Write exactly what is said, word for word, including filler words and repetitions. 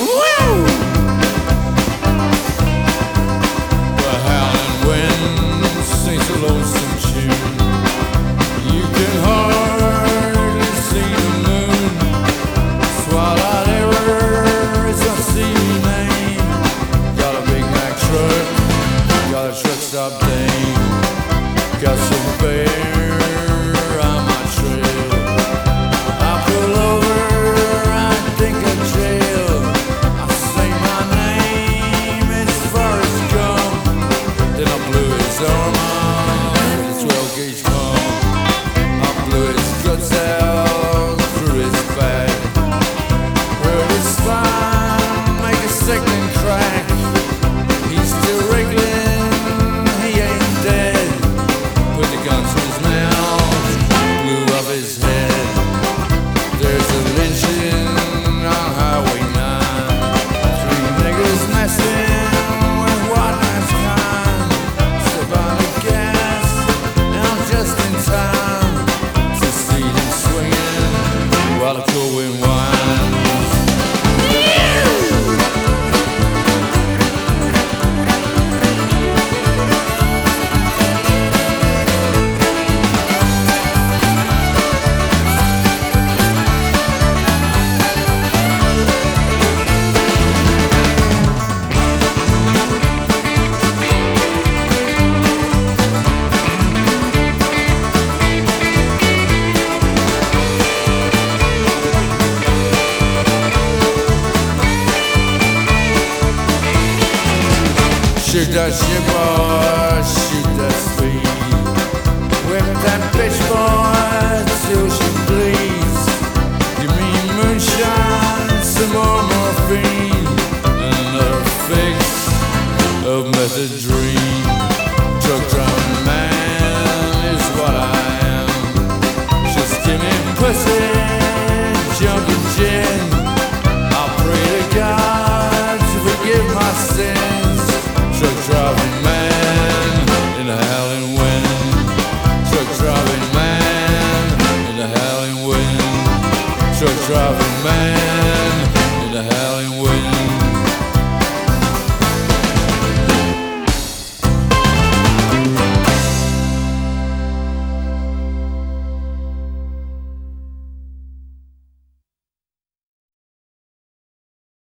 The howling wind sings a lonesome tune. You can hardly see the moon. Swallowed ever is a city name. Got a Big Mac truck, got a truck stop dame. Got some bear on my trail. I pull over, I think of jail. I say my name, it's Forrest Gump. Then I blew his arm off with a twelve gauge pump. I blew his guts out through his back. Hurt his spine, make a sickening crack. He's still wriggling, he ain't dead. Put the gun to his mouth, blew up his head. There's a lynching on Highway nine. Three niggas messing with white man's kind. Step on the gas, and I'm just in time to see them swinging while the cool wind winds. Shoot that shit, boy, shoot that speed. Whip that bitch, boy, till she bleeds. Give me moonshine, some more morphine, and another fix of method dream. Truck driving man is what I am. Just give me pussy.